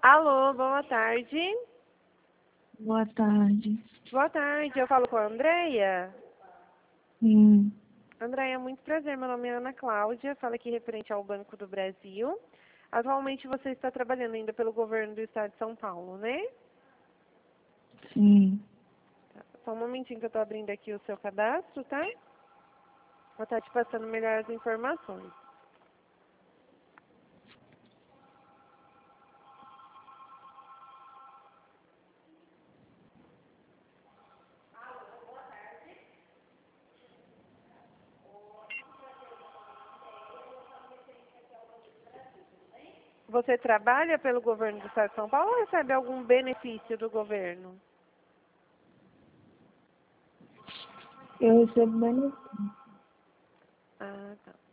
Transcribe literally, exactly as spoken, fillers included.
Alô, boa tarde. Boa tarde. Boa tarde, eu falo com a Andréia. Sim, Andréia, muito prazer, meu nome é Ana Cláudia, falo aqui referente ao Banco do Brasil. Atualmente você está trabalhando ainda pelo governo do estado de São Paulo, né? sim. Só um momentinho que eu estou abrindo aqui o seu cadastro, tá? Vou estar te passando melhores informações. Você trabalha pelo governo do estado de São Paulo ou recebe algum benefício do governo? Eu recebo benefício. Ah, tá.